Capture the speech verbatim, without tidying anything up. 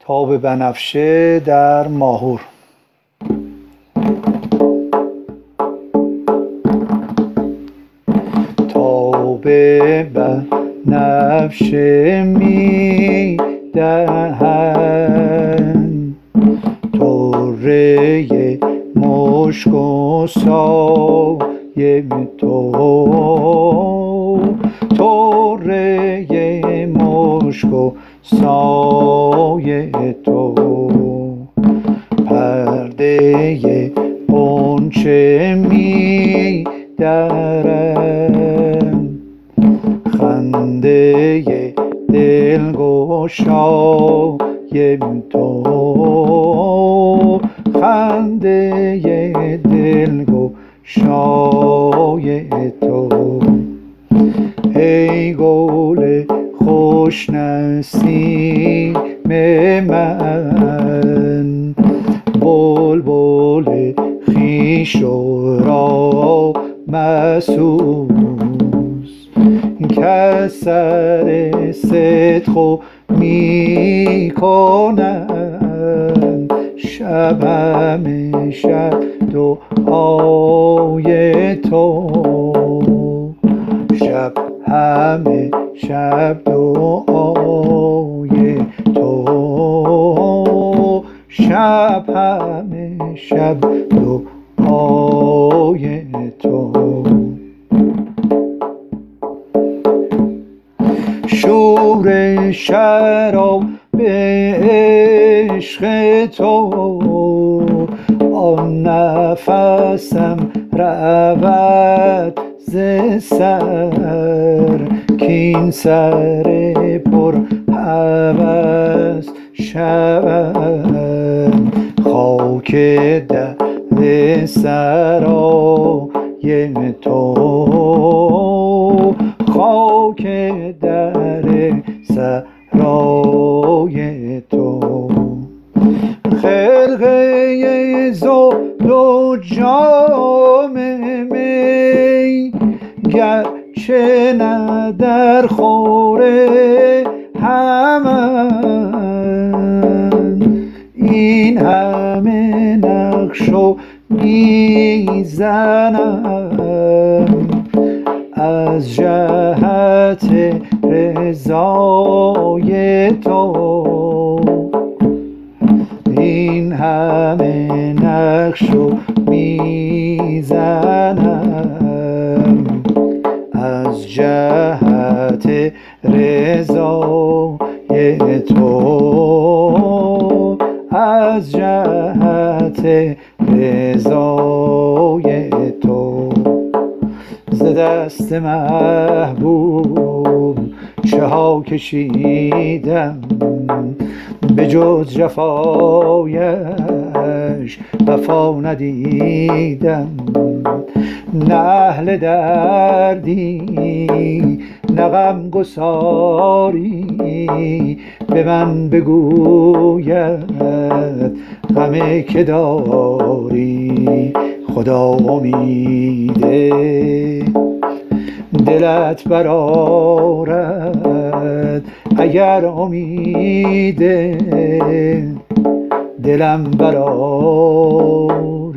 تاب بنفشه در ماهور. تاب بنفشه می دهند طره مشک و سایه تو، طره مشک و سایه تو، پرده غنچه می درند خنده دلگشای تو، خنده دلگشای تو. ای گل خوش نسیم من، بلبل خویش را مسوز، که سر صدق می کنند شب همه شب دعای تو، شب همه شب دعای تو، شب همه شب دعای تو. شور شراب به عشق تو، آن نفسم رود ز سر، کین سر پر هوس شود خاک در سرای تو، خاک در سرای تو. خرقه زهد و جام می گرچه نه در خور همند، این همه نقش و میزنم از جهت رضای تو، این همه نقش و میزنم از جهت رضای تو، از جهت رضای تو. ز دست محبوب چه ها کشیدم، به جز جفایش وفا ندیدم. نه اهل دردی نه غم گساری، به من بگوید غمی که داری. خدا امیده دلت برآرد، اگر امید دلم برآرد.